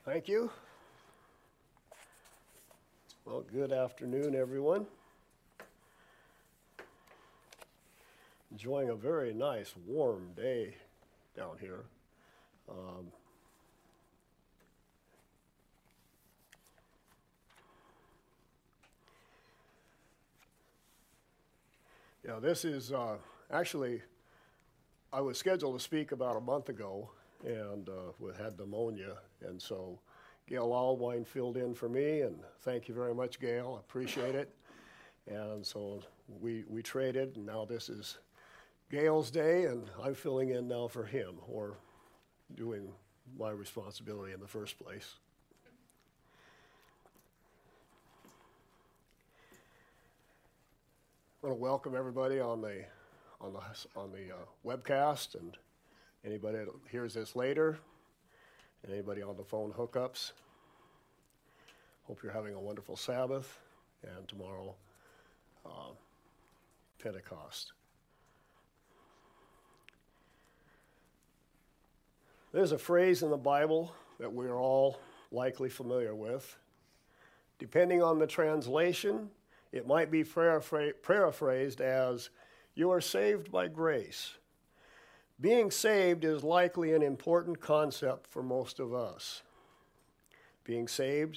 Thank you. Well, good afternoon, everyone. Enjoying a very nice, warm day down here. This is actually, I was scheduled to speak about a month ago and had pneumonia, and so Gail Allwine filled in for me, and thank you very much, Gail. I appreciate it. And so we traded, and now this is Gail's day, and I'm filling in now for him, or doing my responsibility in the first place. I want to welcome everybody on the webcast, and anybody that hears this later, and anybody on the phone hookups. Hope you're having a wonderful Sabbath, and tomorrow, Pentecost. There's a phrase in the Bible that we're all likely familiar with. Depending on the translation, it might be paraphrased as, "You are saved by grace." Being saved is likely an important concept for most of us. Being saved,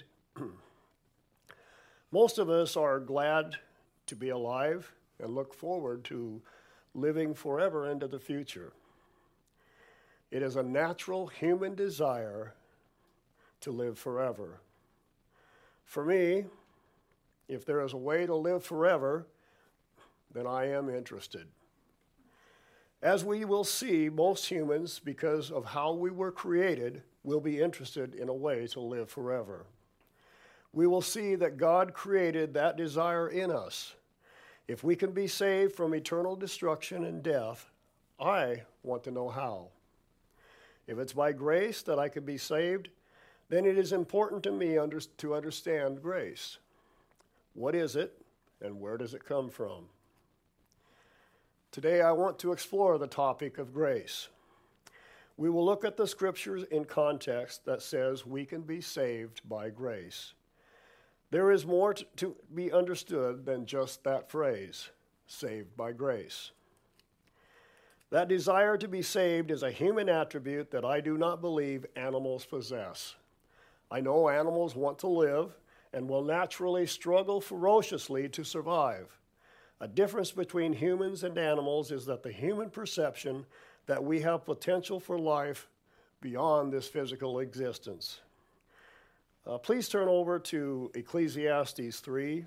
most of us are glad to be alive and look forward to living forever into the future. It is a natural human desire to live forever. For me, if there is a way to live forever, then I am interested. As we will see, most humans, because of how we were created, will be interested in a way to live forever. We will see that God created that desire in us. If we can be saved from eternal destruction and death, I want to know how. If it's by grace that I can be saved, then it is important to me to understand grace. What is it, and where does it come from? Today I want to explore the topic of grace. We will look at the scriptures in context that says we can be saved by grace. There is more to be understood than just that phrase, saved by grace. That desire to be saved is a human attribute that I do not believe animals possess. I know animals want to live and will naturally struggle ferociously to survive. A difference between humans and animals is that the human perception that we have potential for life beyond this physical existence. Please turn over to Ecclesiastes 3.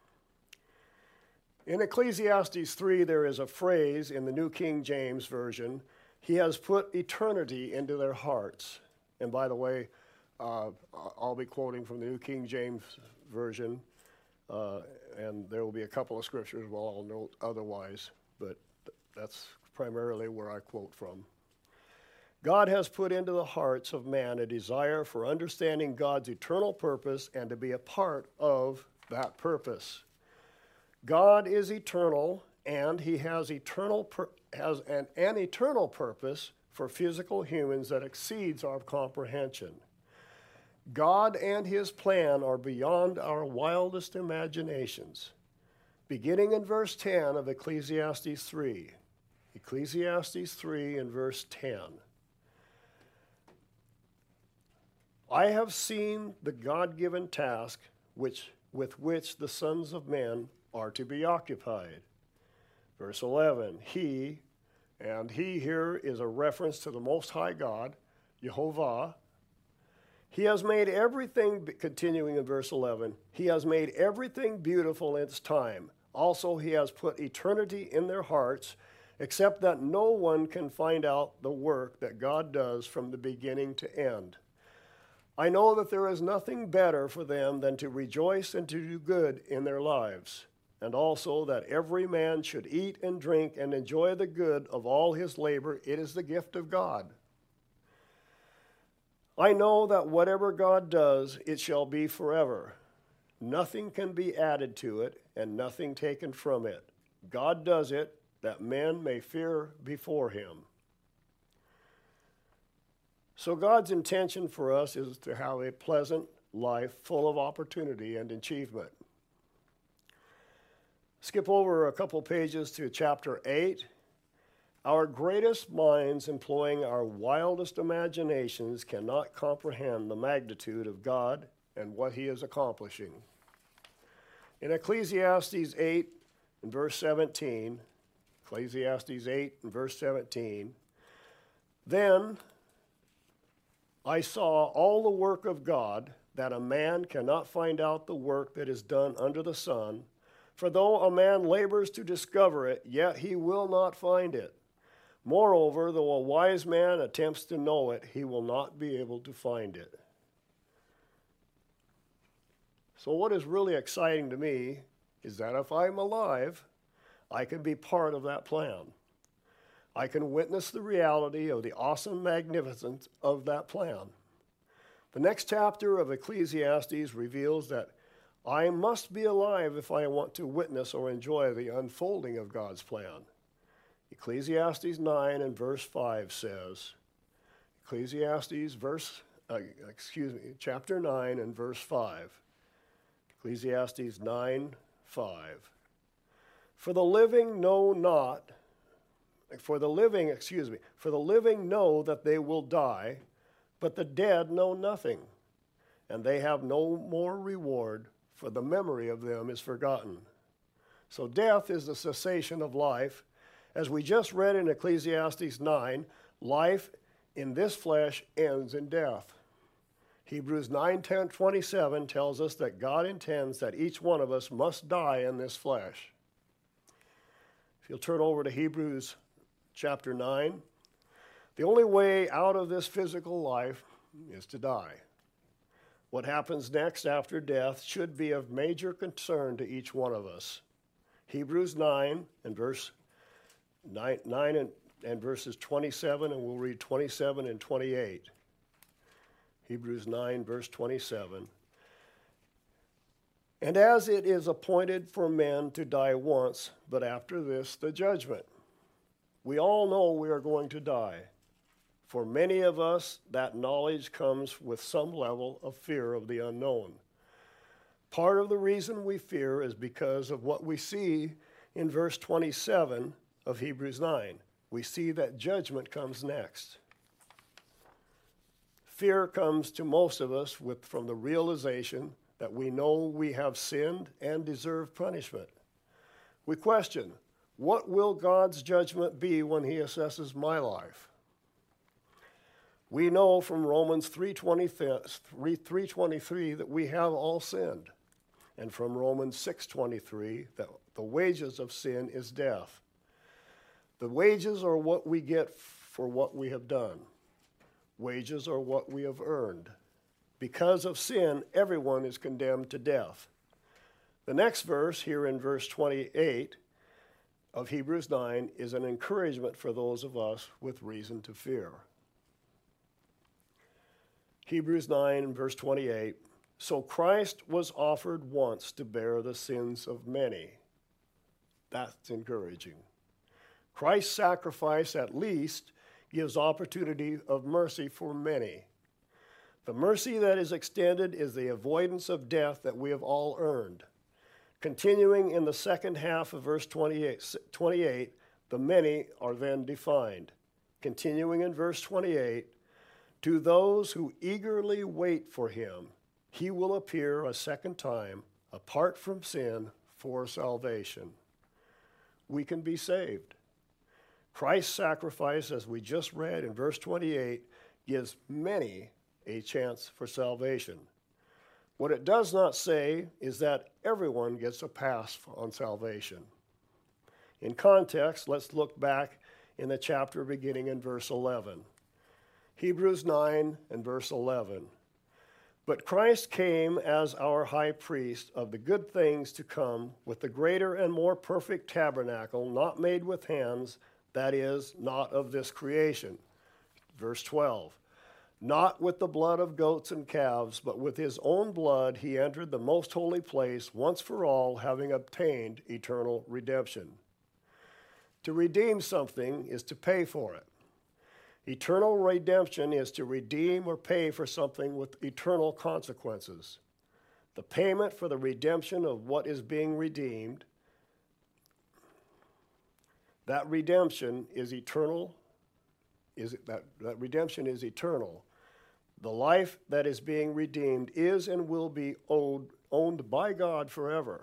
In Ecclesiastes 3, there is a phrase in the New King James Version, "He has put eternity into their hearts." And by the way, I'll be quoting from the New King James Version, and there will be a couple of scriptures where I'll note otherwise, but that's primarily where I quote from. God has put into the hearts of man a desire for understanding God's eternal purpose and to be a part of that purpose. God is eternal, and he has an eternal purpose for physical humans that exceeds our comprehension. God and his plan are beyond our wildest imaginations. Beginning in verse 10 of Ecclesiastes 3. Ecclesiastes 3 and verse 10. "I have seen the God-given task with which the sons of men are to be occupied." Verse 11, he here is a reference to the Most High God, Jehovah. He has made everything, continuing in verse 11, he has made everything beautiful in its time. Also, he has put eternity in their hearts, except that no one can find out the work that God does from the beginning to end. I know that there is nothing better for them than to rejoice and to do good in their lives, and also that every man should eat and drink and enjoy the good of all his labor. It is the gift of God. I know that whatever God does, it shall be forever. Nothing can be added to it, and nothing taken from it. God does it, that men may fear before him. So God's intention for us is to have a pleasant life full of opportunity and achievement. Skip over a couple pages to chapter 8. Our greatest minds, employing our wildest imaginations, cannot comprehend the magnitude of God and what he is accomplishing. In Ecclesiastes 8 and verse 17, then I saw all the work of God, that a man cannot find out the work that is done under the sun. For though a man labors to discover it, yet he will not find it. Moreover, though a wise man attempts to know it, he will not be able to find it. So what is really exciting to me is that if I'm alive, I can be part of that plan. I can witness the reality of the awesome magnificence of that plan. The next chapter of Ecclesiastes reveals that I must be alive if I want to witness or enjoy the unfolding of God's plan. Ecclesiastes 9 and verse 5 says, chapter 9 and verse 5. Ecclesiastes 9, 5. For the living know that they will die, but the dead know nothing, and they have no more reward, for the memory of them is forgotten. So death is the cessation of life. As we just read in Ecclesiastes 9, life in this flesh ends in death. Hebrews 9:27 tells us that God intends that each one of us must die in this flesh. If you'll turn over to Hebrews chapter 9, the only way out of this physical life is to die. What happens next after death should be of major concern to each one of us. Hebrews 9 and verses 27, and we'll read 27 and 28. Hebrews 9, verse 27. And as it is appointed for men to die once, but after this the judgment. We all know we are going to die. For many of us, that knowledge comes with some level of fear of the unknown. Part of the reason we fear is because of what we see in verse 27 of Hebrews 9. We see that judgment comes next. Fear comes to most of us from the realization that we know we have sinned and deserve punishment. We question, what will God's judgment be when he assesses my life? We know from Romans 3:23 that we have all sinned, and from Romans 6:23 that the wages of sin is death. The wages are what we get for what we have done. Wages are what we have earned. Because of sin, everyone is condemned to death. The next verse, here in verse 28 of Hebrews 9, is an encouragement for those of us with reason to fear. Hebrews 9, verse 28, so Christ was offered once to bear the sins of many. That's encouraging. Christ's sacrifice at least gives opportunity of mercy for many. The mercy that is extended is the avoidance of death that we have all earned. Continuing in the second half of verse 28, the many are then defined. Continuing in verse 28, to those who eagerly wait for him, he will appear a second time, apart from sin, for salvation. We can be saved. Christ's sacrifice, as we just read in verse 28, gives many a chance for salvation. What it does not say is that everyone gets a pass on salvation. In context, let's look back in the chapter beginning in verse 11. Hebrews 9 and verse 11. But Christ came as our high priest of the good things to come with the greater and more perfect tabernacle, not made with hands, that is, not of this creation. Verse 12. Not with the blood of goats and calves, but with his own blood he entered the most holy place once for all, having obtained eternal redemption. To redeem something is to pay for it. Eternal redemption is to redeem or pay for something with eternal consequences. The payment for the redemption of what is being redeemed, that redemption is eternal. That redemption is eternal. The life that is being redeemed is and will be owned by God forever.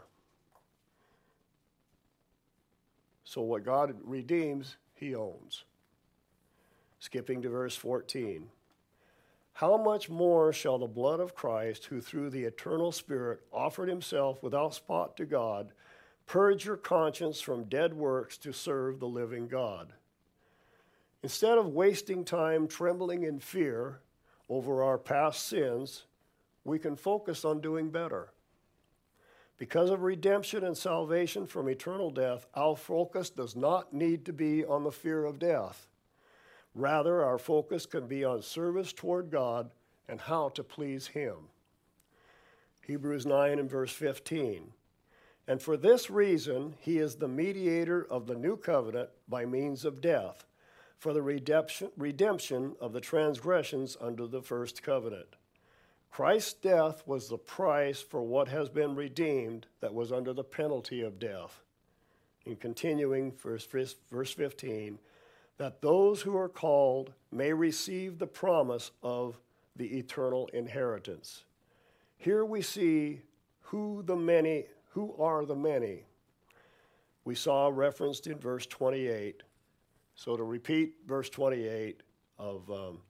So what God redeems, he owns. Skipping to verse 14. How much more shall the blood of Christ, who through the eternal Spirit offered himself without spot to God, purge your conscience from dead works to serve the living God? Instead of wasting time trembling in fear over our past sins, we can focus on doing better. Because of redemption and salvation from eternal death, our focus does not need to be on the fear of death. Rather, our focus can be on service toward God and how to please him. Hebrews 9 and verse 15. And for this reason, he is the mediator of the new covenant by means of death, for the redemption of the transgressions under the first covenant. Christ's death was the price for what has been redeemed that was under the penalty of death. In continuing, verse 15, that those who are called may receive the promise of the eternal inheritance. Here we see who are the many. We saw referenced in verse 28. So to repeat verse 28 of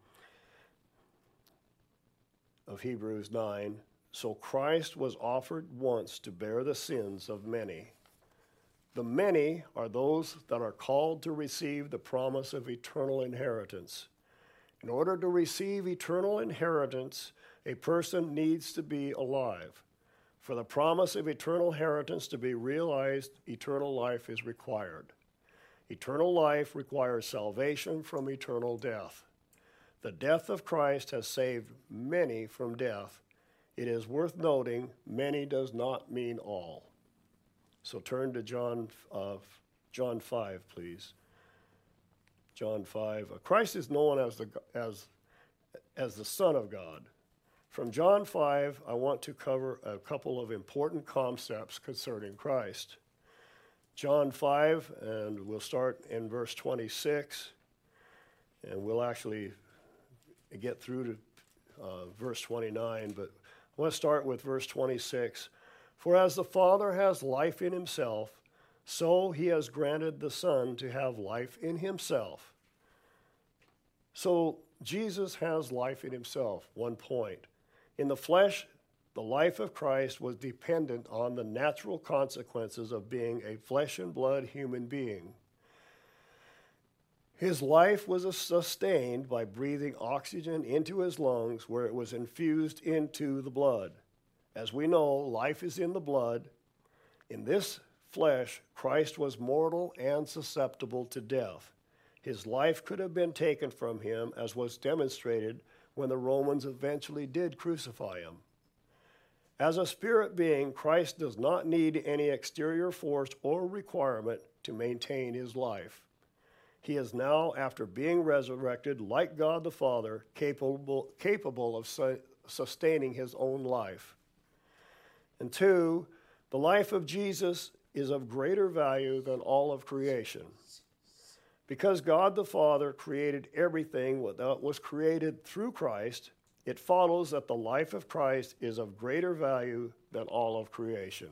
Hebrews 9, so Christ was offered once to bear the sins of many. The many are those that are called to receive the promise of eternal inheritance. In order to receive eternal inheritance, a person needs to be alive. For the promise of eternal inheritance to be realized, eternal life is required. Eternal life requires salvation from eternal death. The death of Christ has saved many from death. It is worth noting, many does not mean all. So turn to John 5, please. John 5. Christ is known as the Son of God. From John 5, I want to cover a couple of important concepts concerning Christ. John 5, and we'll start in verse 26, and we'll actually get through to verse 29, but I want to start with verse 26. For as the Father has life in himself, so he has granted the Son to have life in himself. So Jesus has life in himself, one point. In the flesh, the life of Christ was dependent on the natural consequences of being a flesh and blood human being. His life was sustained by breathing oxygen into his lungs where it was infused into the blood. As we know, life is in the blood. In this flesh, Christ was mortal and susceptible to death. His life could have been taken from him, as was demonstrated when the Romans eventually did crucify him. As a spirit being, Christ does not need any exterior force or requirement to maintain his life. He is now, after being resurrected, like God the Father, capable of sustaining his own life. And two, the life of Jesus is of greater value than all of creation. Because God the Father created everything that was created through Christ, it follows that the life of Christ is of greater value than all of creation.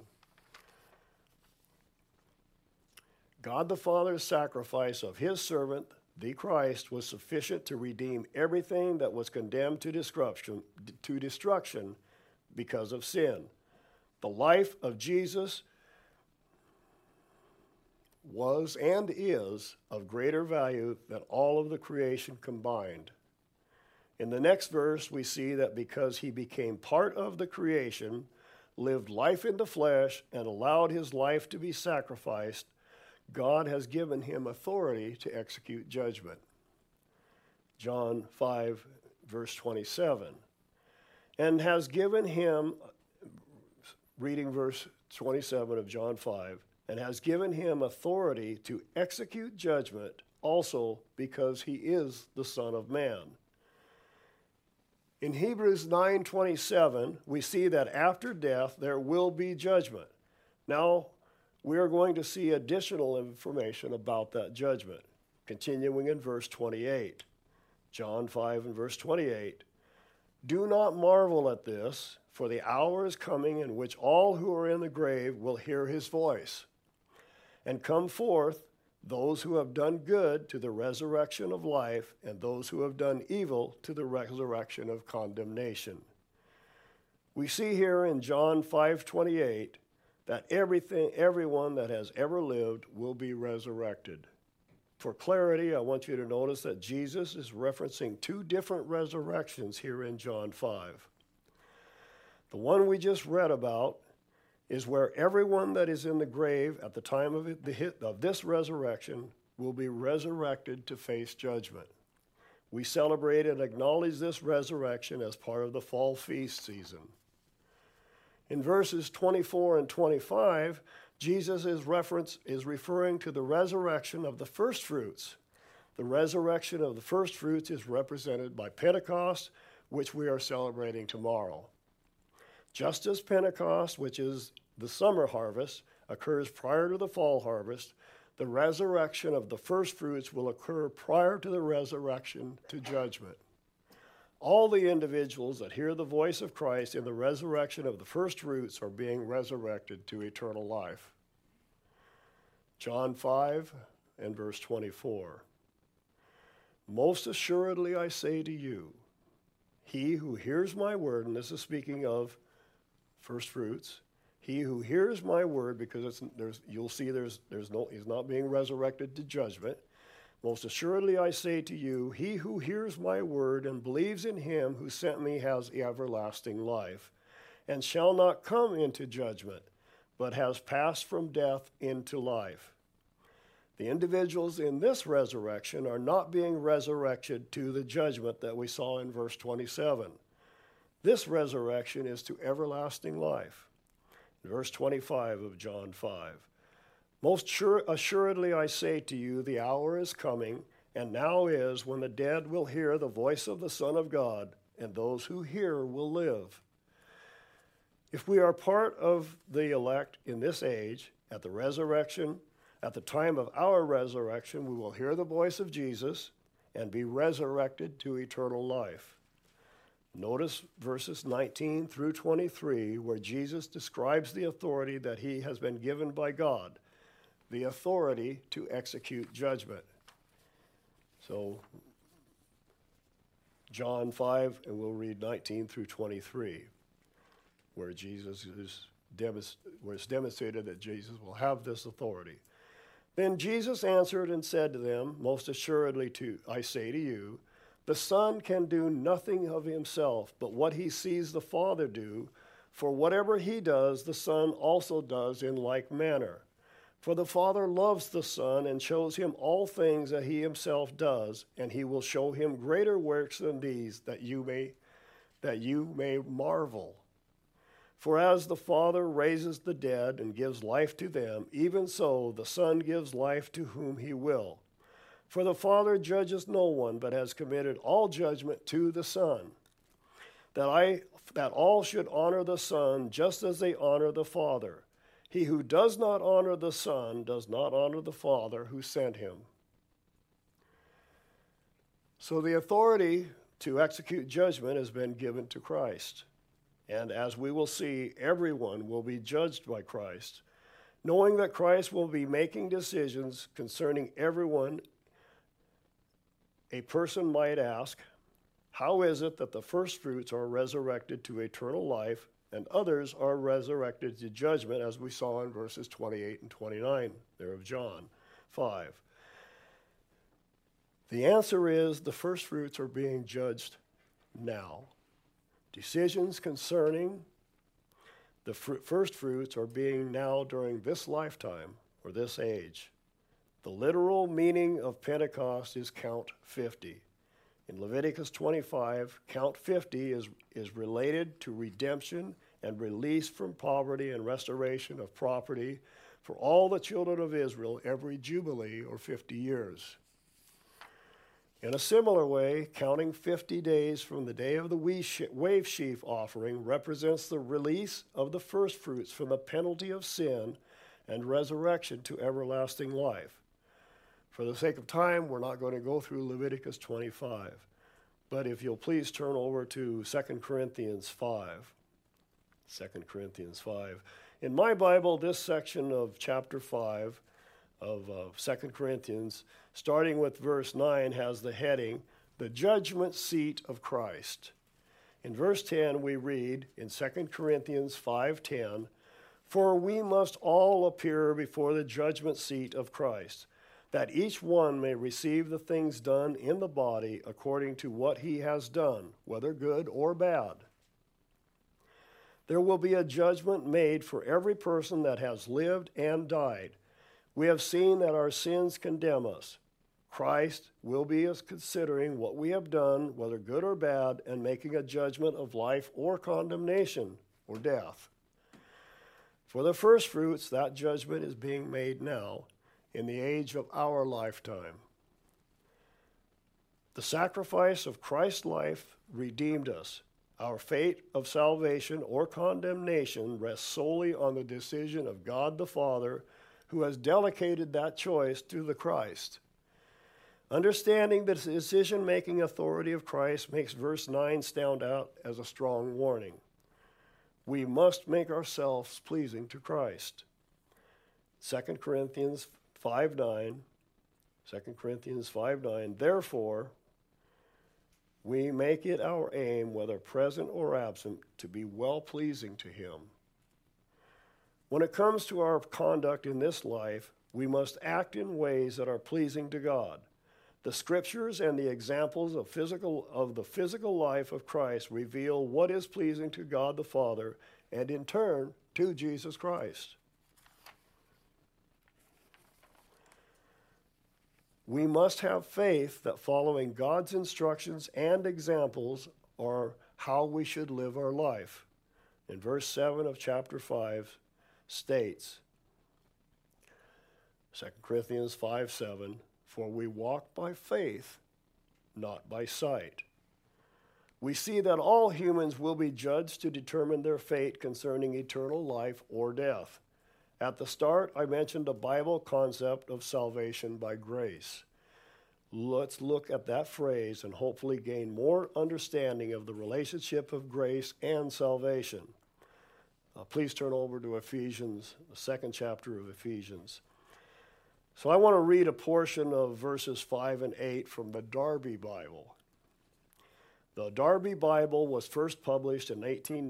God the Father's sacrifice of his servant, the Christ, was sufficient to redeem everything that was condemned to destruction because of sin. The life of Jesus was and is of greater value than all of the creation combined. In the next verse, we see that because he became part of the creation, lived life in the flesh, and allowed his life to be sacrificed, God has given him authority to execute judgment. John 5, verse 27. And has given him, reading verse 27 of John 5, and has given him authority to execute judgment also because he is the Son of Man. In Hebrews 9:27, we see that after death there will be judgment. Now, we are going to see additional information about that judgment, continuing in verse 28. John 5 and verse 28. Do not marvel at this, for the hour is coming in which all who are in the grave will hear his voice, and come forth, those who have done good to the resurrection of life, and those who have done evil to the resurrection of condemnation. We see here in John 5:28 that everyone that has ever lived will be resurrected. For clarity, I want you to notice that Jesus is referencing two different resurrections here in John 5. The one we just read about is where everyone that is in the grave at the time of this resurrection will be resurrected to face judgment. We celebrate and acknowledge this resurrection as part of the fall feast season. In verses 24 and 25, Jesus is referring to the resurrection of the first fruits. The resurrection of the first fruits is represented by Pentecost, which we are celebrating tomorrow. Just as Pentecost, which is the summer harvest, occurs prior to the fall harvest, the resurrection of the first fruits will occur prior to the resurrection to judgment. All the individuals that hear the voice of Christ in the resurrection of the first fruits are being resurrected to eternal life. John 5 and verse 24. Most assuredly I say to you, he who hears my word, and this is speaking of first fruits, he who hears my word, because you'll see he's not being resurrected to judgment. Most assuredly I say to you, he who hears my word and believes in him who sent me has everlasting life, and shall not come into judgment, but has passed from death into life. The individuals in this resurrection are not being resurrected to the judgment that we saw in verse 27. This resurrection is to everlasting life. Verse 25 of John 5. Most assuredly I say to you, the hour is coming, and now is, when the dead will hear the voice of the Son of God, and those who hear will live. If we are part of the elect in this age, at the resurrection, at the time of our resurrection, we will hear the voice of Jesus and be resurrected to eternal life. Notice verses 19 through 23, where Jesus describes the authority that he has been given by God, the authority to execute judgment. So, John 5, and we'll read 19 through 23, where it's demonstrated that Jesus will have this authority. Then Jesus answered and said to them, most assuredly I say to you, the Son can do nothing of himself, but what he sees the Father do, for whatever he does, the Son also does in like manner. For the Father loves the Son and shows him all things that he himself does, and he will show him greater works than these, that you may marvel. For as the Father raises the dead and gives life to them, even so the Son gives life to whom he will. For the Father judges no one, but has committed all judgment to the Son, that all should honor the Son just as they honor the Father. He who does not honor the Son does not honor the Father who sent him. So the authority to execute judgment has been given to Christ. And as we will see, everyone will be judged by Christ. Knowing that Christ will be making decisions concerning everyone, a person might ask, how is it that the first fruits are resurrected to eternal life and others are resurrected to judgment, as we saw in verses 28 and 29 there of John 5? The answer is the first fruits are being judged now. Decisions concerning the first fruits are being now during this lifetime or this age. The literal meaning of Pentecost is count 50. In Leviticus 25, count 50 is related to redemption and release from poverty and restoration of property for all the children of Israel every Jubilee or 50 years. In a similar way, counting 50 days from the day of the wave sheaf offering represents the release of the first fruits from the penalty of sin and resurrection to everlasting life. For the sake of time, we're not going to go through Leviticus 25. But if you'll please turn over to 2 Corinthians 5. 2 Corinthians 5. In my Bible, this section of chapter 5 of 2 Corinthians, starting with verse 9, has the heading, The Judgment Seat of Christ. In verse 10, we read in 2 Corinthians 5:10, For we must all appear before the judgment seat of Christ, that each one may receive the things done in the body according to what he has done, whether good or bad. There will be a judgment made for every person that has lived and died. We have seen that our sins condemn us. Christ will be considering what we have done, whether good or bad, and making a judgment of life or condemnation or death. For the first fruits, that judgment is being made now in the age of our lifetime. The sacrifice of Christ's life redeemed us. Our fate of salvation or condemnation rests solely on the decision of God the Father, who has delegated that choice to the Christ. Understanding the decision-making authority of Christ makes verse 9 stand out as a strong warning. We must make ourselves pleasing to Christ. 2 Corinthians 5:9, 2 Corinthians 5:9, Therefore, we make it our aim, whether present or absent, to be well-pleasing to him. When it comes to our conduct in this life, we must act in ways that are pleasing to God. The scriptures and the examples of the physical life of Christ reveal what is pleasing to God the Father and in turn to Jesus Christ. We must have faith that following God's instructions and examples are how we should live our life. In verse 7 of chapter 5 states, 2 Corinthians 5:7, For we walk by faith, not by sight. We see that all humans will be judged to determine their fate concerning eternal life or death. At the start, I mentioned a Bible concept of salvation by grace. Let's look at that phrase and hopefully gain more understanding of the relationship of grace and salvation. Please turn over to Ephesians, the second chapter of Ephesians. So I want to read a portion of verses 5 and 8 from the Darby Bible. The Darby Bible was first published in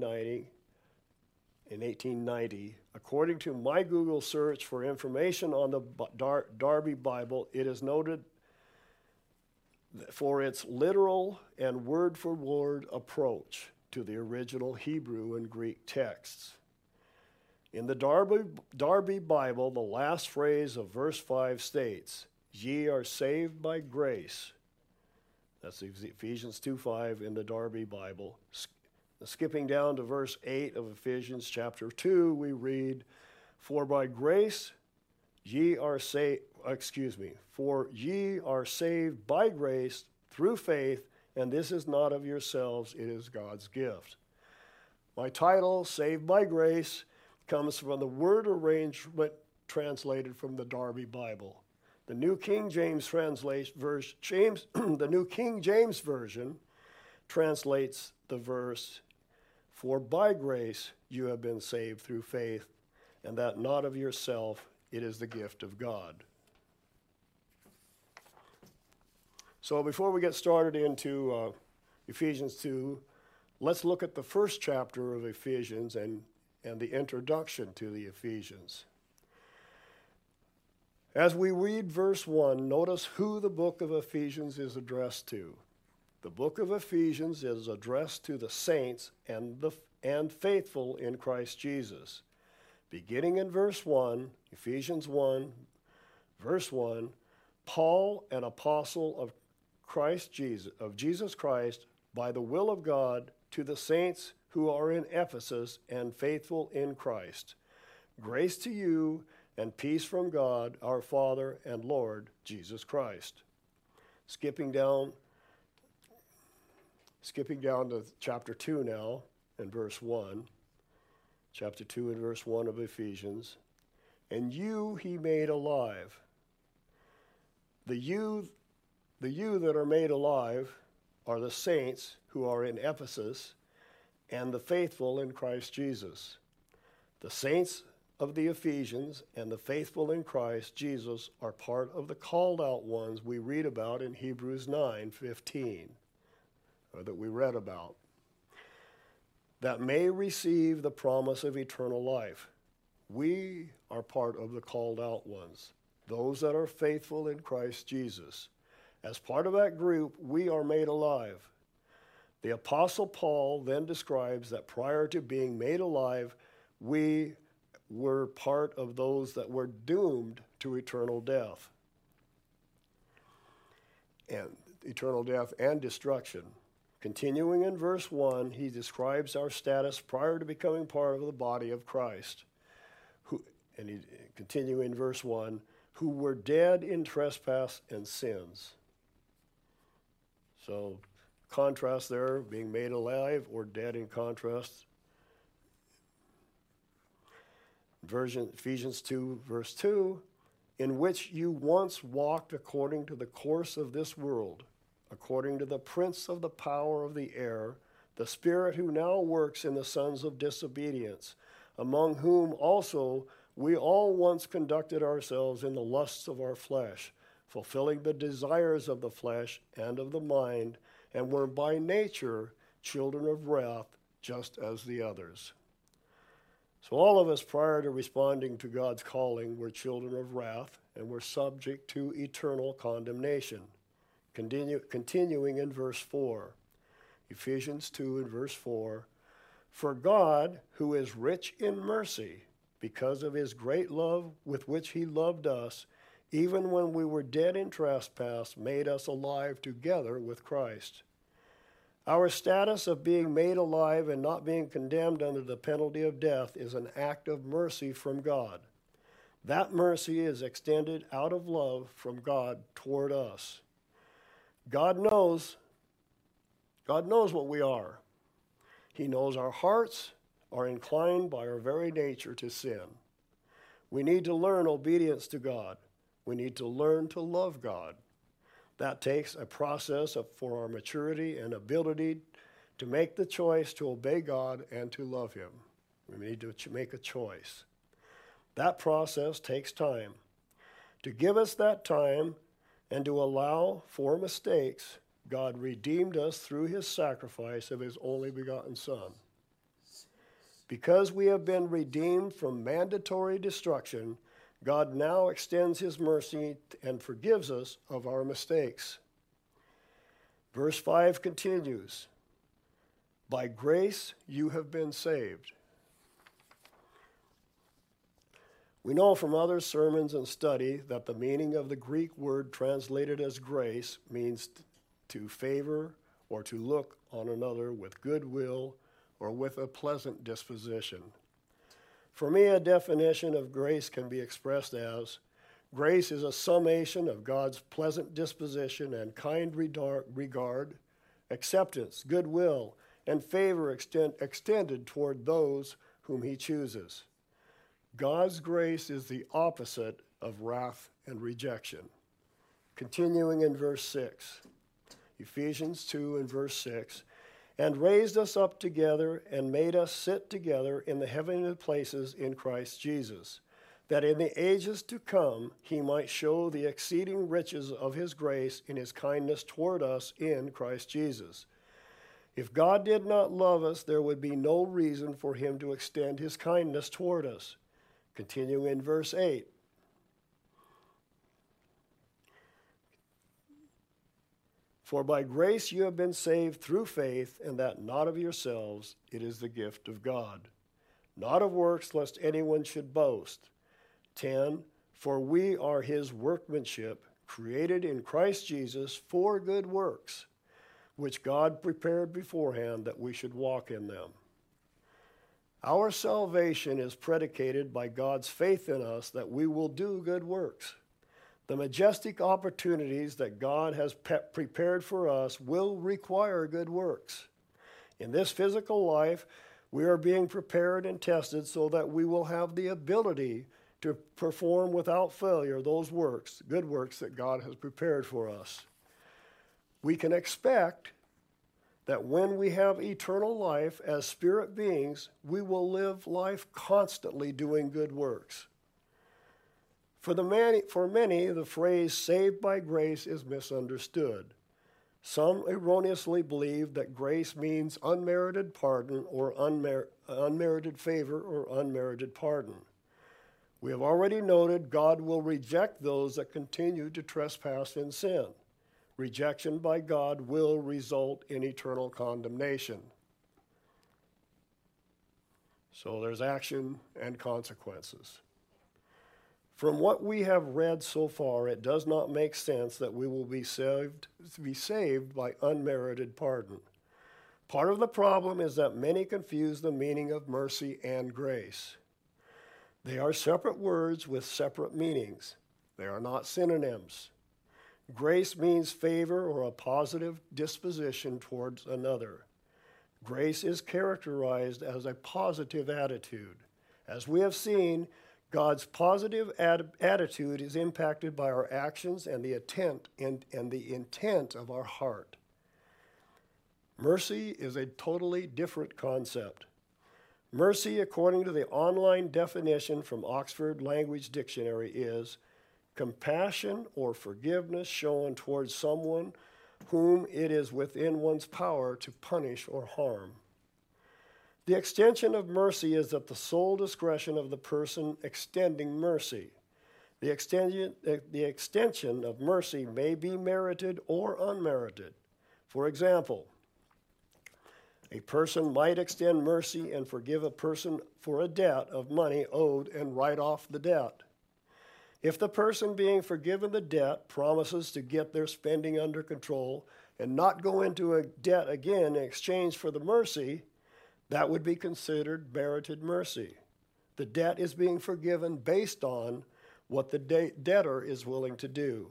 1890. According to my Google search for information on the Darby Bible, it is noted for its literal and word-for-word approach to the original Hebrew and Greek texts. In the Darby Bible, the last phrase of verse 5 states, Ye are saved by grace. That's Ephesians 2:5 in the Darby Bible. Skipping down to verse 8 of Ephesians chapter 2, we read, For ye are saved by grace through faith, and this is not of yourselves, it is God's gift. My title, Saved by Grace, comes from the word arrangement translated from the Darby Bible. The New King James Version translates the verse, For by grace you have been saved through faith, and that not of yourself, it is the gift of God. So before we get started into Ephesians 2, let's look at the first chapter of Ephesians and the introduction to the Ephesians. As we read verse 1, notice who the book of Ephesians is addressed to. The book of Ephesians is addressed to the saints and faithful in Christ Jesus. Beginning in verse 1, Ephesians 1, verse 1, Paul, an apostle of Jesus Christ, by the will of God, to the saints who are in Ephesus and faithful in Christ. Grace to you and peace from God, our Father and Lord Jesus Christ. Skipping down to chapter 2 now, and verse 1. Chapter 2 and verse 1 of Ephesians. And you he made alive. The you that are made alive are the saints who are in Ephesus and the faithful in Christ Jesus. The saints of the Ephesians and the faithful in Christ Jesus are part of the called out ones we read about in Hebrews 9:15, or that we read about, that may receive the promise of eternal life. We are part of the called out ones, those that are faithful in Christ Jesus. As part of that group, we are made alive. The Apostle Paul then describes that prior to being made alive, we were part of those that were doomed to eternal death. And eternal death and destruction. Continuing in verse 1, he describes our status prior to becoming part of the body of Christ. Continuing in verse 1, who were dead in trespass and sins. So, contrast there, being made alive or dead in contrast. Ephesians 2, verse 2, in which you once walked according to the course of this world, according to the prince of the power of the air, the spirit who now works in the sons of disobedience, among whom also we all once conducted ourselves in the lusts of our flesh, fulfilling the desires of the flesh and of the mind, and were by nature children of wrath, just as the others. So all of us, prior to responding to God's calling, were children of wrath and were subject to eternal condemnation. Continuing in verse 4, Ephesians 2 and verse 4, for God, who is rich in mercy, because of his great love with which he loved us, even when we were dead in trespass, made us alive together with Christ. Our status of being made alive and not being condemned under the penalty of death is an act of mercy from God. That mercy is extended out of love from God toward us. God knows what we are. He knows our hearts are inclined by our very nature to sin. We need to learn obedience to God. We need to learn to love God. That takes a process for our maturity and ability to make the choice to obey God and to love him. We need to make a choice. That process takes time. To give us that time and to allow for mistakes, God redeemed us through his sacrifice of his only begotten Son. Because we have been redeemed from mandatory destruction, God now extends his mercy and forgives us of our mistakes. Verse 5 continues, by grace you have been saved. We know from other sermons and study that the meaning of the Greek word translated as grace means to favor or to look on another with goodwill or with a pleasant disposition. For me, a definition of grace can be expressed as, grace is a summation of God's pleasant disposition and kind regard, acceptance, goodwill, and favor extended toward those whom he chooses. God's grace is the opposite of wrath and rejection. Continuing in verse 6, Ephesians 2 and verse 6, and raised us up together and made us sit together in the heavenly places in Christ Jesus, that in the ages to come he might show the exceeding riches of his grace in his kindness toward us in Christ Jesus. If God did not love us, there would be no reason for him to extend his kindness toward us. Continuing in verse 8. For by grace you have been saved through faith, and that not of yourselves, it is the gift of God. Not of works, lest anyone should boast. 10, for we are his workmanship, created in Christ Jesus for good works, which God prepared beforehand that we should walk in them. Our salvation is predicated by God's faith in us that we will do good works. The majestic opportunities that God has prepared for us will require good works. In this physical life, we are being prepared and tested so that we will have the ability to perform without failure those works, good works that God has prepared for us. We can expect that when we have eternal life as spirit beings, we will live life constantly doing good works. For many, the phrase saved by grace is misunderstood. Some erroneously believe that grace means unmerited pardon or unmerited favor or unmerited pardon. We have already noted God will reject those that continue to trespass in sin. Rejection by God will result in eternal condemnation. So there's action and consequences. From what we have read so far, it does not make sense that we will be saved by unmerited pardon. Part of the problem is that many confuse the meaning of mercy and grace. They are separate words with separate meanings. They are not synonyms. Grace means favor or a positive disposition towards another. Grace is characterized as a positive attitude. As we have seen, God's positive attitude is impacted by our actions and the intent of our heart. Mercy is a totally different concept. Mercy, according to the online definition from Oxford Language Dictionary, is compassion or forgiveness shown towards someone whom it is within one's power to punish or harm. The extension of mercy is at the sole discretion of the person extending mercy. The extension of mercy may be merited or unmerited. For example, a person might extend mercy and forgive a person for a debt of money owed and write off the debt. If the person being forgiven the debt promises to get their spending under control and not go into a debt again in exchange for the mercy, that would be considered merited mercy. The debt is being forgiven based on what the debtor is willing to do.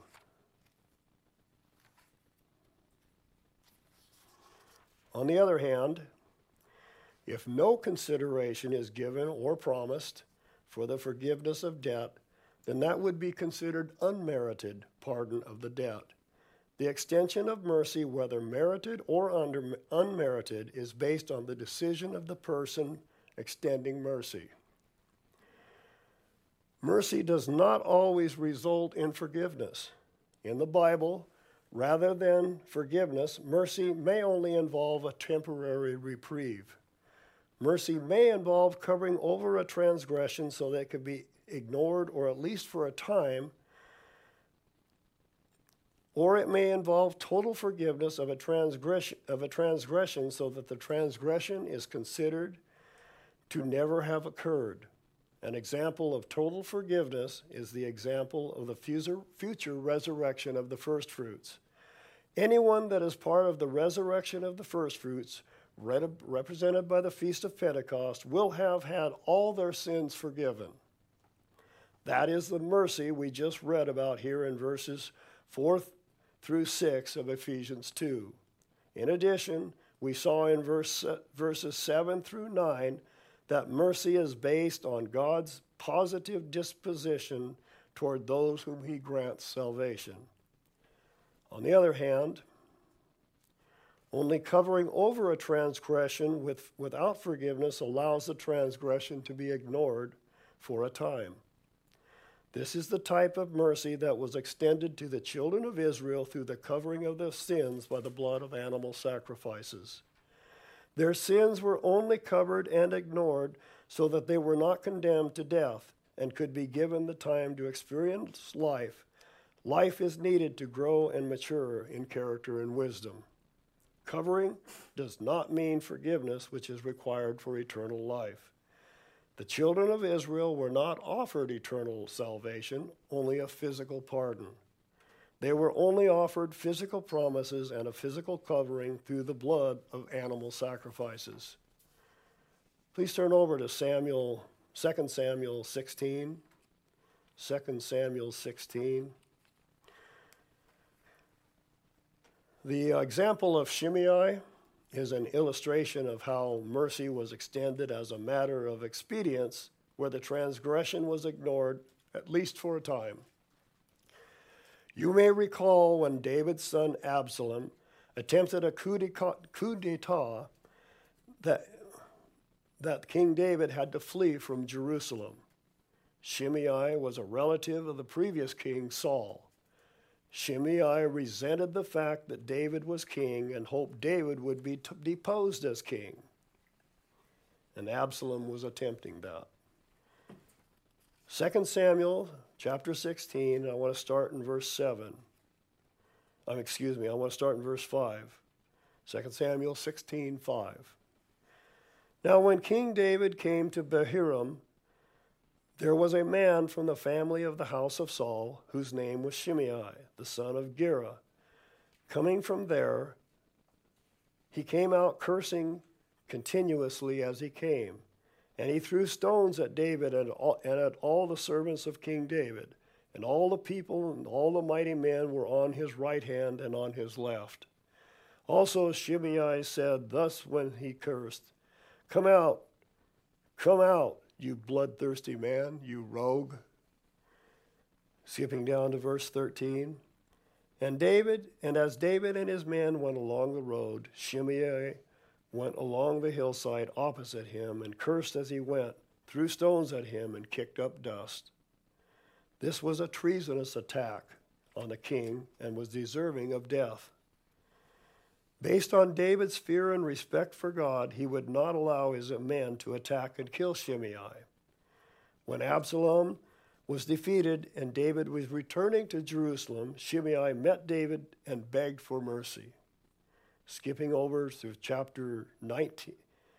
On the other hand, if no consideration is given or promised for the forgiveness of debt, then that would be considered unmerited pardon of the debt. The extension of mercy, whether merited or unmerited, is based on the decision of the person extending mercy. Mercy does not always result in forgiveness. In the Bible, rather than forgiveness, mercy may only involve a temporary reprieve. Mercy may involve covering over a transgression so that it could be ignored, or at least for a time, or it may involve total forgiveness of a transgression so that the transgression is considered to never have occurred. An example of total forgiveness is the example of the future resurrection of the firstfruits. Anyone that is part of the resurrection of the firstfruits, represented by the Feast of Pentecost, will have had all their sins forgiven. That is the mercy we just read about here in verses 4 through 6 of Ephesians 2. In addition, we saw in verses 7 through 9 that mercy is based on God's positive disposition toward those whom he grants salvation. On the other hand, only covering over a transgression without forgiveness allows the transgression to be ignored for a time. This is the type of mercy that was extended to the children of Israel through the covering of their sins by the blood of animal sacrifices. Their sins were only covered and ignored so that they were not condemned to death and could be given the time to experience life. Life is needed to grow and mature in character and wisdom. Covering does not mean forgiveness, which is required for eternal life. The children of Israel were not offered eternal salvation, only a physical pardon. They were only offered physical promises and a physical covering through the blood of animal sacrifices. Please turn over to 2 Samuel 16. 2 Samuel 16. The example of Shimei is an illustration of how mercy was extended as a matter of expedience where the transgression was ignored, at least for a time. You may recall when David's son Absalom attempted a coup d'etat that King David had to flee from Jerusalem. Shimei was a relative of the previous king, Saul. Shimei resented the fact that David was king and hoped David would be deposed as king. And Absalom was attempting that. 2 Samuel chapter 16, I want to start in verse 7. I want to start in verse 5. 2 Samuel 16:5. Now when King David came to Bahurim, there was a man from the family of the house of Saul, whose name was Shimei, the son of Gera. Coming from there, he came out cursing continuously as he came, and he threw stones at David and at all the servants of King David, and all the people and all the mighty men were on his right hand and on his left. Also Shimei said thus when he cursed, come out, you bloodthirsty man, you rogue. Skipping down to verse 13. And as David and his men went along the road, Shimei went along the hillside opposite him and cursed as he went, threw stones at him and kicked up dust. This was a treasonous attack on the king and was deserving of death. Based on David's fear and respect for God, he would not allow his men to attack and kill Shimei. When Absalom was defeated and David was returning to Jerusalem, Shimei met David and begged for mercy. Skipping over to chapter 19,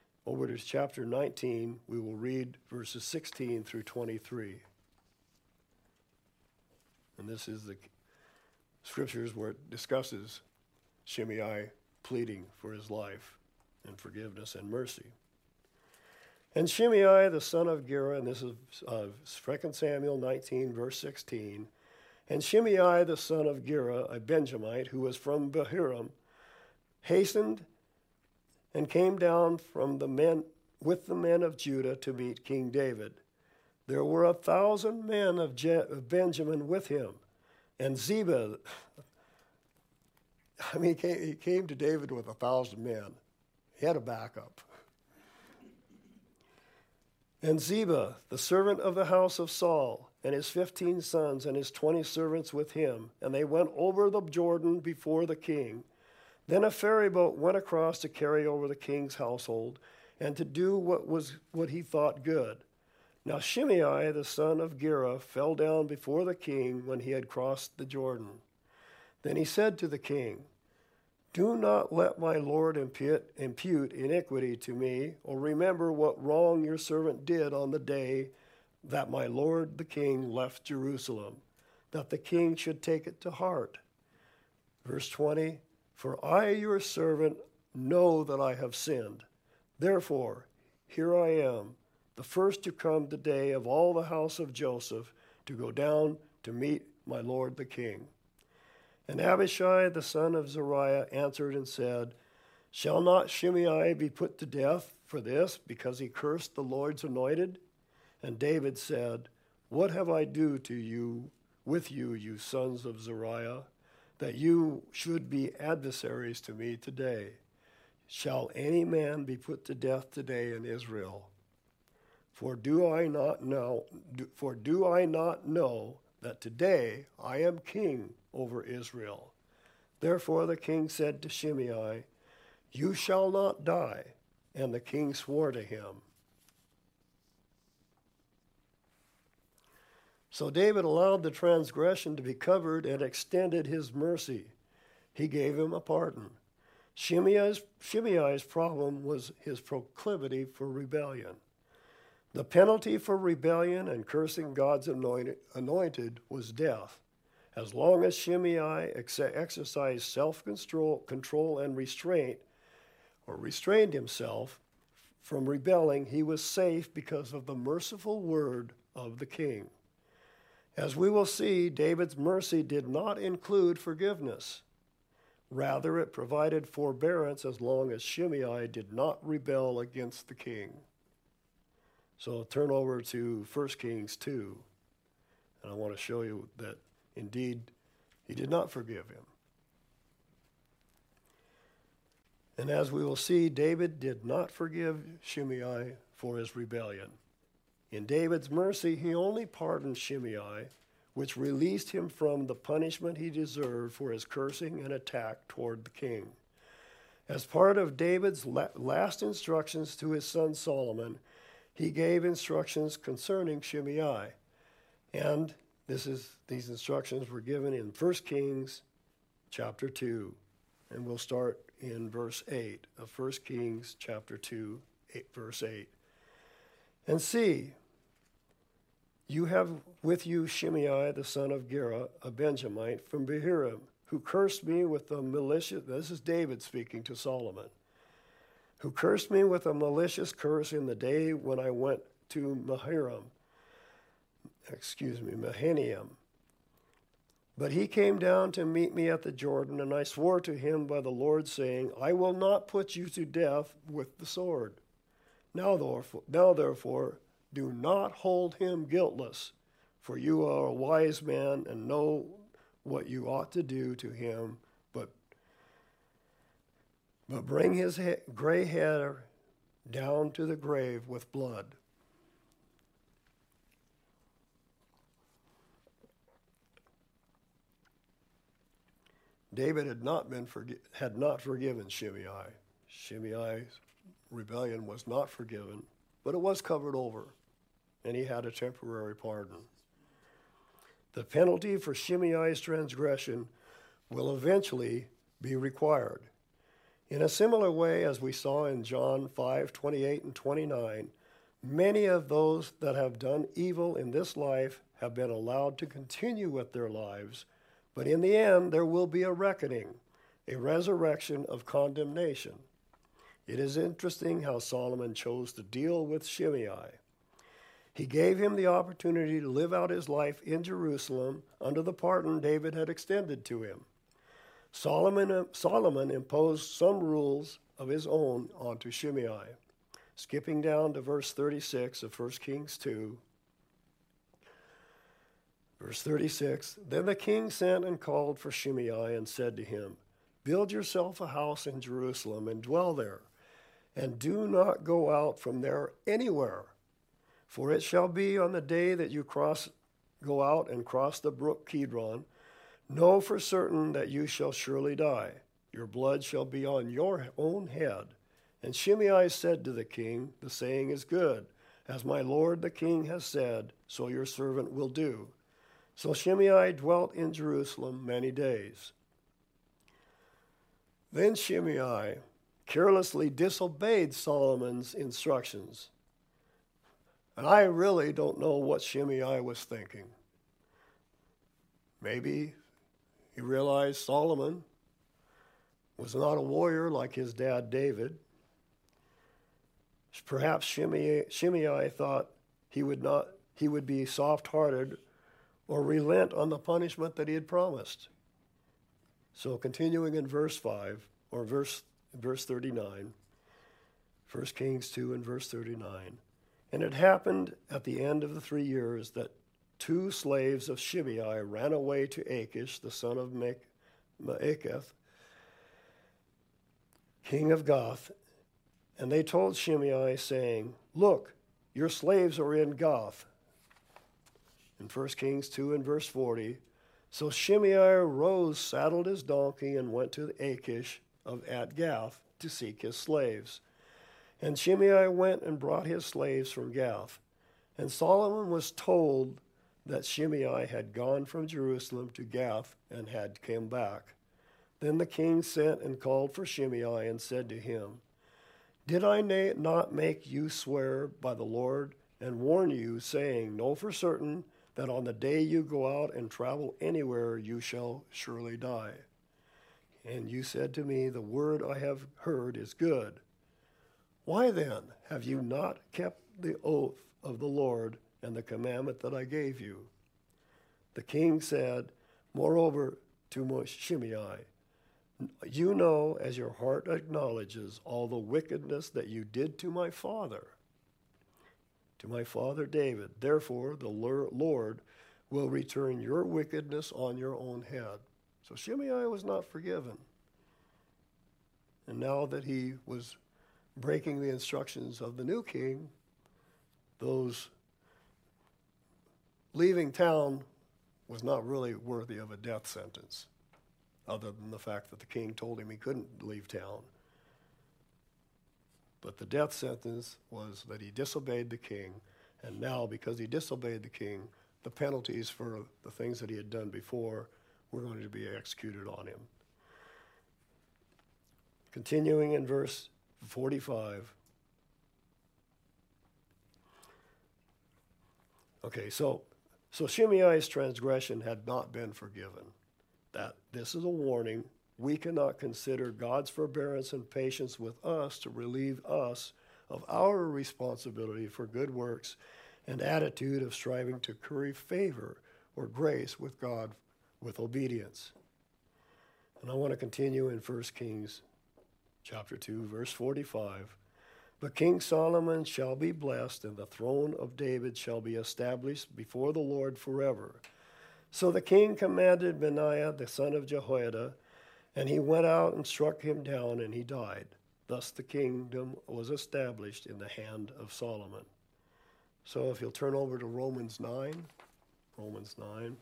we will read verses 16 through 23. And this is the scriptures where it discusses Shimei pleading for his life and forgiveness and mercy. And Shimei, the son of Gera, and this is 2 Samuel 19, verse 16, and Shimei, the son of Gera, a Benjamite, who was from Bahurim, hastened and came down with the men of Judah to meet King David. There were 1,000 men of Benjamin with him, and Ziba, he came to David with 1,000 men. He had a backup. And Ziba, the servant of the house of Saul, and his 15 sons and his 20 servants with him, and they went over the Jordan before the king. Then a ferry boat went across to carry over the king's household and to do what he thought good. Now Shimei, the son of Gera, fell down before the king when he had crossed the Jordan. Then he said to the king, do not let my lord impute iniquity to me, or remember what wrong your servant did on the day that my lord the king left Jerusalem, that the king should take it to heart. Verse 20, for I, your servant, know that I have sinned. Therefore, here I am, the first to come today of all the house of Joseph, to go down to meet my lord the king. And Abishai, the son of Zeruiah, answered and said, shall not Shimei be put to death for this, because he cursed the Lord's anointed? And David said, what have I do to you, with you, you sons of Zeruiah, that you should be adversaries to me today? Shall any man be put to death today in Israel? For do I not know that today I am king over Israel? Therefore the king said to Shimei, you shall not die. And the king swore to him. So David allowed the transgression to be covered and extended his mercy. He gave him a pardon. Shimei's problem was his proclivity for rebellion. The penalty for rebellion and cursing God's anointed was death. As long as Shimei exercised self-control and restrained himself from rebelling, he was safe because of the merciful word of the king. As we will see, David's mercy did not include forgiveness. Rather, it provided forbearance as long as Shimei did not rebel against the king. So turn over to 1 Kings 2, and I want to show you that indeed he did not forgive him. And as we will see, David did not forgive Shimei for his rebellion. In David's mercy, he only pardoned Shimei, which released him from the punishment he deserved for his cursing and attack toward the king. As part of David's last instructions to his son Solomon, he gave instructions concerning Shimei. And these instructions were given in 1 Kings chapter 2. And we'll start in verse 8 of 1 Kings chapter 2, verse 8. And see, you have with you Shimei the son of Gera, a Benjamite from Bahurim, who cursed me with a malicious, this is David speaking to Solomon, who cursed me with a malicious curse in the day when I went to Mahanaim. But he came down to meet me at the Jordan, and I swore to him by the Lord, saying, I will not put you to death with the sword. Now therefore, do not hold him guiltless, for you are a wise man and know what you ought to do to him, but bring his gray hair down to the grave with blood. David had not forgiven Shimei. Shimei's rebellion was not forgiven, but it was covered over, and he had a temporary pardon. The penalty for Shimei's transgression will eventually be required. In a similar way, as we saw in John 5:28 and 29, many of those that have done evil in this life have been allowed to continue with their lives, but in the end there will be a reckoning, a resurrection of condemnation. It is interesting how Solomon chose to deal with Shimei. He gave him the opportunity to live out his life in Jerusalem under the pardon David had extended to him. Solomon imposed some rules of his own onto Shimei. Skipping down to verse 36 of 1 Kings 2. Verse 36, Then the king sent and called for Shimei and said to him, Build yourself a house in Jerusalem and dwell there, and do not go out from there anywhere. For it shall be on the day that you go out and cross the brook Kidron, know for certain that you shall surely die. Your blood shall be on your own head. And Shimei said to the king, The saying is good. As my lord the king has said, so your servant will do. So Shimei dwelt in Jerusalem many days. Then Shimei carelessly disobeyed Solomon's instructions. And I really don't know what Shimei was thinking. Maybe he realized Solomon was not a warrior like his dad David. Perhaps Shimei thought he would be soft-hearted or relent on the punishment that he had promised. So continuing in verse 5, or verse 39, 1 Kings 2 and verse 39, And it happened at the end of the 3 years that 2 slaves of Shimei ran away to Achish, the son of Maacheth, king of Gath, and they told Shimei, saying, Look, your slaves are in Gath. In 1 Kings 2 and verse 40, So Shimei arose, saddled his donkey, and went to Achish at Gath to seek his slaves. And Shimei went and brought his slaves from Gath. And Solomon was told that Shimei had gone from Jerusalem to Gath and had come back. Then the king sent and called for Shimei and said to him, Did I not make you swear by the Lord and warn you, saying, Know for certain that on the day you go out and travel anywhere you shall surely die? And you said to me, The word I have heard is good. Why then have you not kept the oath of the Lord and the commandment that I gave you? The king said, moreover, to Shimei, You know, as your heart acknowledges, all the wickedness that you did to my father David. Therefore, the Lord will return your wickedness on your own head. So Shimei was not forgiven. And now that he was breaking the instructions of the new king, those leaving town was not really worthy of a death sentence, other than the fact that the king told him he couldn't leave town. But the death sentence was that he disobeyed the king, and now, because he disobeyed the king, the penalties for the things that he had done before were going to be executed on him. Continuing in verse 45. Okay, so Shimei's transgression had not been forgiven. That this is a warning. We cannot consider God's forbearance and patience with us to relieve us of our responsibility for good works and attitude of striving to curry favor or grace with God with obedience. And I want to continue in 1 Kings chapter 2, verse 45. But King Solomon shall be blessed, and the throne of David shall be established before the Lord forever. So the king commanded Benaiah the son of Jehoiada, and he went out and struck him down, and he died. Thus the kingdom was established in the hand of Solomon. So if you'll turn over to Romans 9. Romans 9.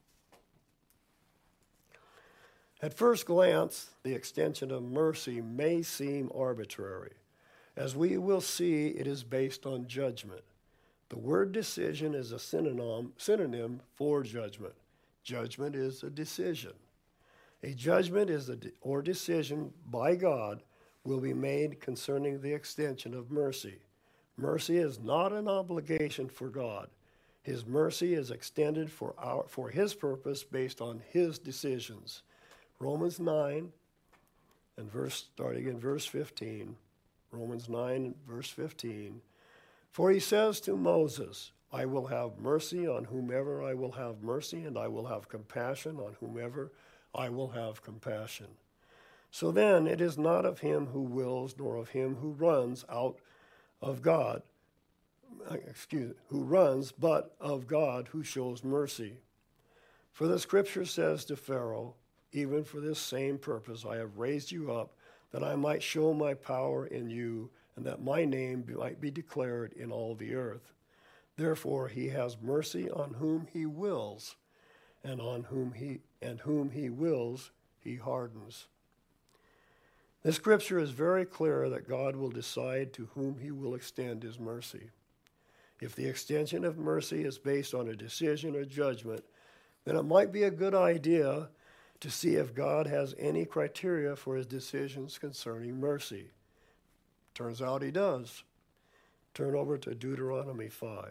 At first glance, the extension of mercy may seem arbitrary. As we will see, it is based on judgment. The word decision is a synonym for judgment. Judgment is a decision. A judgment is or decision by God will be made concerning the extension of mercy. Mercy is not an obligation for God. His mercy is extended for his purpose based on his decisions. Romans 9, and starting in verse 15. Romans 9, verse 15. For he says to Moses, I will have mercy on whomever I will have mercy, and I will have compassion on whomever I will have compassion. So then it is not of him who wills, nor of him who runs out of God, but of God who shows mercy. For the scripture says to Pharaoh, even for this same purpose I have raised you up, that I might show my power in you, and that my name might be declared in all the earth. Therefore he has mercy on whom he wills, and whom he wills he hardens. The scripture is very clear that God will decide to whom he will extend his mercy. If the extension of mercy is based on a decision or judgment, then it might be a good idea to see if God has any criteria for his decisions concerning mercy. Turns out he does. Turn over to Deuteronomy 5.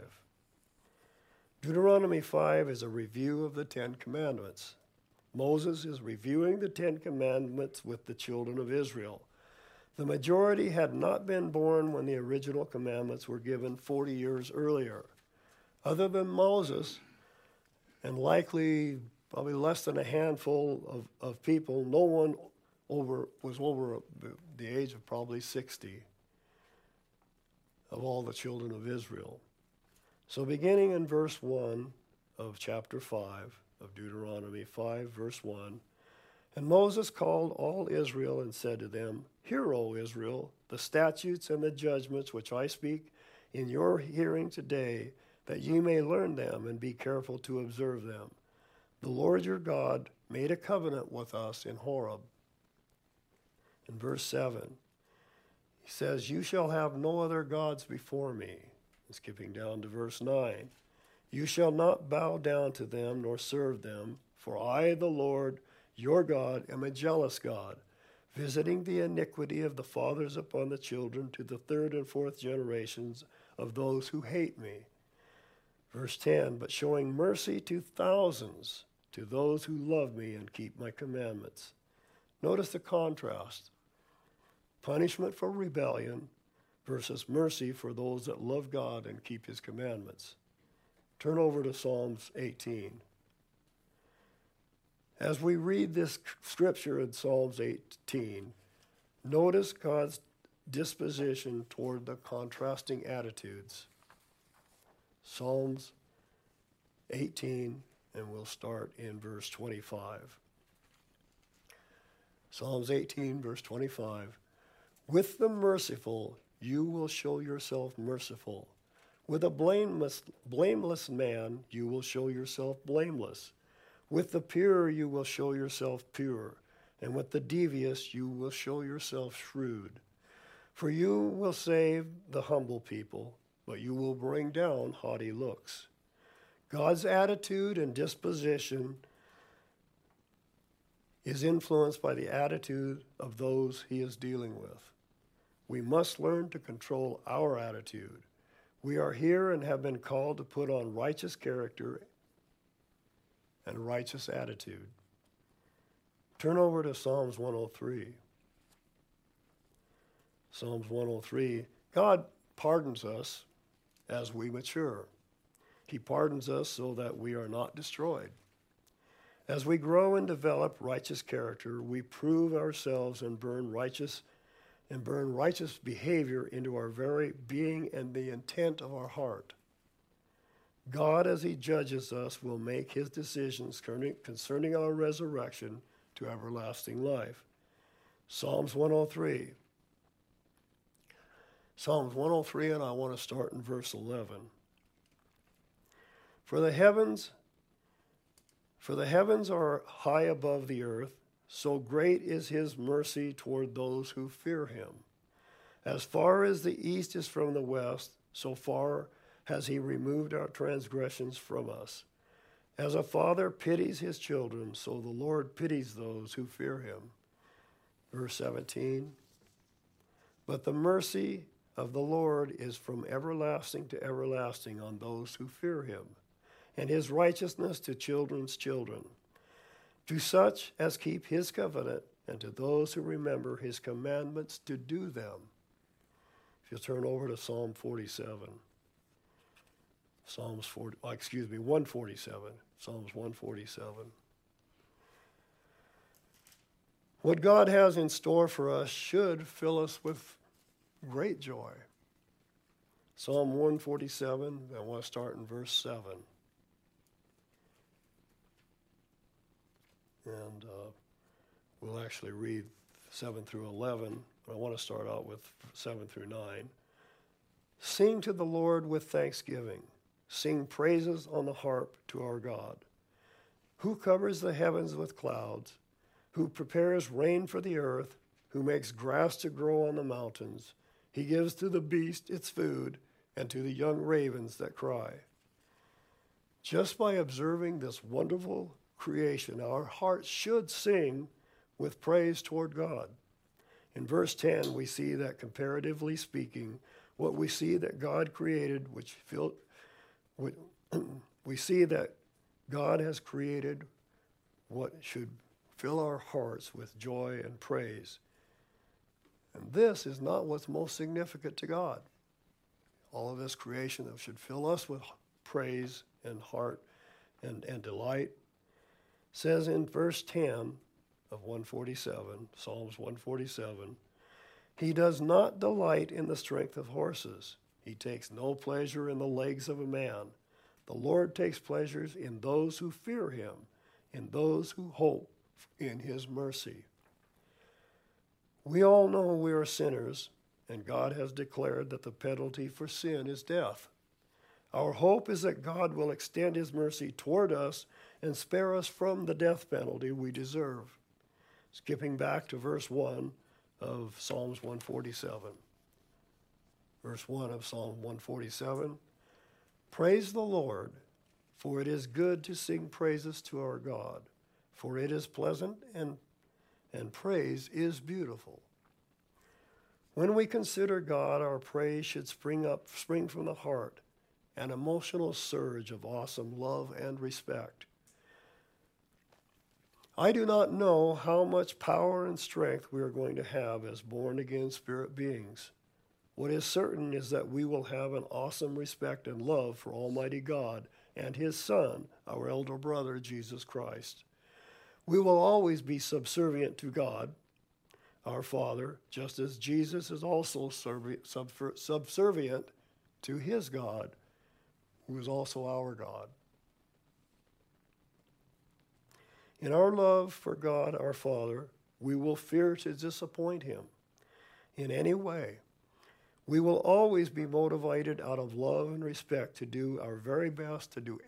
Deuteronomy 5 is a review of the Ten Commandments. Moses is reviewing the Ten Commandments with the children of Israel. The majority had not been born when the original commandments were given 40 years earlier. Other than Moses, and likely probably less than a handful of people, no one was over the age of probably 60 of all the children of Israel. So beginning in verse 1 of chapter 5 of Deuteronomy 5, verse 1, and Moses called all Israel and said to them, Hear, O Israel, the statutes and the judgments which I speak in your hearing today, that ye may learn them and be careful to observe them. The Lord your God made a covenant with us in Horeb. In verse 7, he says, You shall have no other gods before me. And skipping down to verse 9, You shall not bow down to them nor serve them, for I, the Lord your God, am a jealous God, visiting the iniquity of the fathers upon the children to the third and fourth generations of those who hate me. Verse 10, But showing mercy to thousands, to those who love me and keep my commandments. Notice the contrast. Punishment for rebellion versus mercy for those that love God and keep his commandments. Turn over to Psalms 18. As we read this scripture in Psalms 18, notice God's disposition toward the contrasting attitudes. Psalms 18, and we'll start in verse 25. Psalms 18, verse 25. With the merciful, you will show yourself merciful. With a blameless man, you will show yourself blameless. With the pure, you will show yourself pure. And with the devious, you will show yourself shrewd. For you will save the humble people, but you will bring down haughty looks. God's attitude and disposition is influenced by the attitude of those he is dealing with. We must learn to control our attitude. We are here and have been called to put on righteous character and righteous attitude. Turn over to Psalms 103. Psalms 103. God pardons us as we mature. He pardons us so that we are not destroyed. As we grow and develop righteous character, we prove ourselves and burn righteous behavior into our very being and the intent of our heart. God, as he judges us, will make his decisions concerning our resurrection to everlasting life. Psalms 103. Psalms 103, and I want to start in verse 11. For the heavens are high above the earth, so great is his mercy toward those who fear him. As far as the east is from the west, so far has he removed our transgressions from us. As a father pities his children, so the Lord pities those who fear him. Verse 17. But the mercy of the Lord is from everlasting to everlasting on those who fear him, and his righteousness to children's children, to such as keep his covenant, and to those who remember his commandments to do them. If you turn over to Psalm 47. Psalms 147. Psalms 147. What God has in store for us should fill us with great joy. Psalm 147, I want to start in verse 7. And we'll actually read 7 through 11. I want to start out with 7 through 9. Sing to the Lord with thanksgiving. Sing praises on the harp to our God. Who covers the heavens with clouds, who prepares rain for the earth, who makes grass to grow on the mountains. He gives to the beast its food, and to the young ravens that cry. Just by observing this wonderful creation, our hearts should sing with praise toward God. In verse 10, we see that comparatively speaking, what we see that God created, we see that God has created what should fill our hearts with joy and praise. And this is not what's most significant to God. All of this creation that should fill us with praise and heart and delight says in verse 10 of 147, Psalms 147, he does not delight in the strength of horses. He takes no pleasure in the legs of a man. The Lord takes pleasures in those who fear him, in those who hope in his mercy. We all know we are sinners, and God has declared that the penalty for sin is death. Our hope is that God will extend his mercy toward us and spare us from the death penalty we deserve. Skipping back to verse 1 of Psalms 147. Verse 1 of Psalm 147. Praise the Lord, for it is good to sing praises to our God, for it is pleasant and praise is beautiful. When we consider God, our praise should spring from the heart, an emotional surge of awesome love and respect. I do not know how much power and strength we are going to have as born-again spirit beings. What is certain is that we will have an awesome respect and love for Almighty God and his Son, our elder brother, Jesus Christ. We will always be subservient to God, our Father, just as Jesus is also subservient to his God, who is also our God. In our love for God, our Father, we will fear to disappoint him in any way. We will always be motivated out of love and respect to do our very best, to do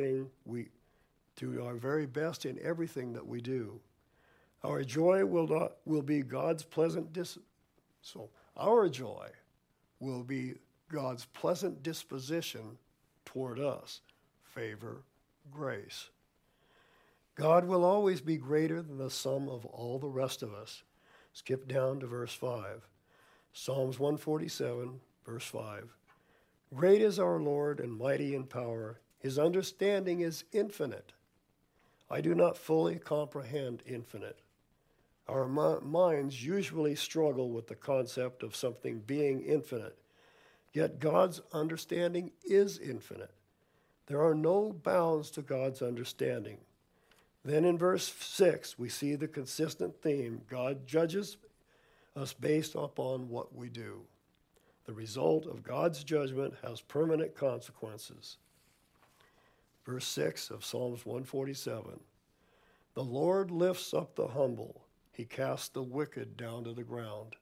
our very best in everything that we do. Our joy will be God's pleasant our joy will be God's pleasant disposition toward us, favor, grace. God will always be greater than the sum of all the rest of us. Skip down to verse 5. Psalms 147, verse 5. Great is our Lord and mighty in power. His understanding is infinite. I do not fully comprehend infinite. Our minds usually struggle with the concept of something being infinite. Yet God's understanding is infinite. There are no bounds to God's understanding. Then in verse 6, we see the consistent theme. God judges us based upon what we do. The result of God's judgment has permanent consequences. Verse 6 of Psalms 147. The Lord lifts up the humble. He casts the wicked down to the ground.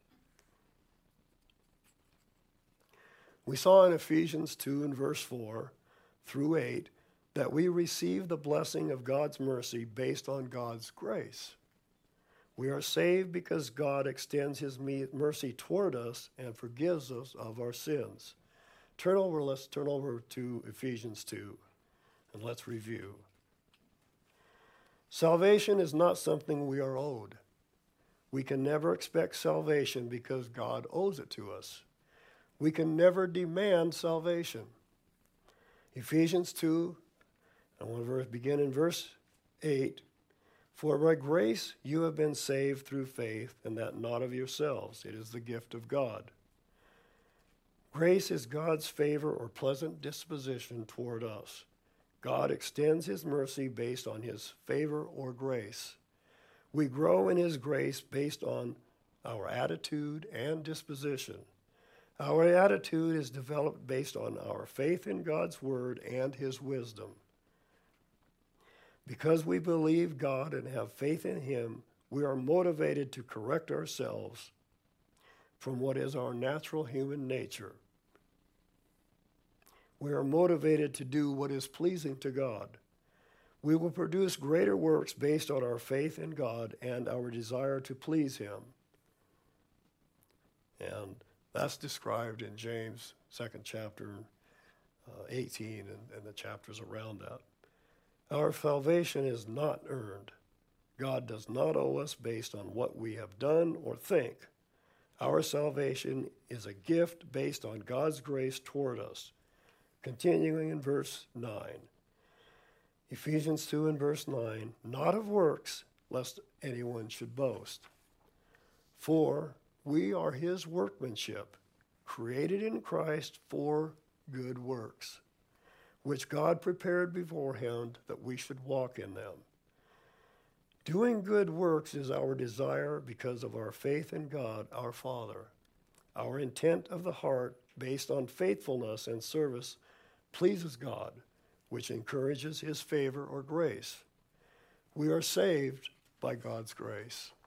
We saw in Ephesians 2 and verse 4 through 8 that we receive the blessing of God's mercy based on God's grace. We are saved because God extends his mercy toward us and forgives us of our sins. Let's turn over to Ephesians 2, and let's review. Salvation is not something we are owed. We can never expect salvation because God owes it to us. We can never demand salvation. Ephesians 2, I want to begin in verse 8. For by grace you have been saved through faith, and that not of yourselves. It is the gift of God. Grace is God's favor or pleasant disposition toward us. God extends his mercy based on his favor or grace. We grow in his grace based on our attitude and disposition. Our attitude is developed based on our faith in God's word and his wisdom. Because we believe God and have faith in him, we are motivated to correct ourselves from what is our natural human nature. We are motivated to do what is pleasing to God. We will produce greater works based on our faith in God and our desire to please him. And that's described in James 2nd chapter 18 and the chapters around that. Our salvation is not earned. God does not owe us based on what we have done or think. Our salvation is a gift based on God's grace toward us. Continuing in verse 9. Ephesians 2 and verse 9. Not of works, lest anyone should boast. For we are his workmanship, created in Christ for good works, which God prepared beforehand that we should walk in them. Doing good works is our desire because of our faith in God, our Father. Our intent of the heart, based on faithfulness and service, pleases God, which encourages his favor or grace. We are saved by God's grace.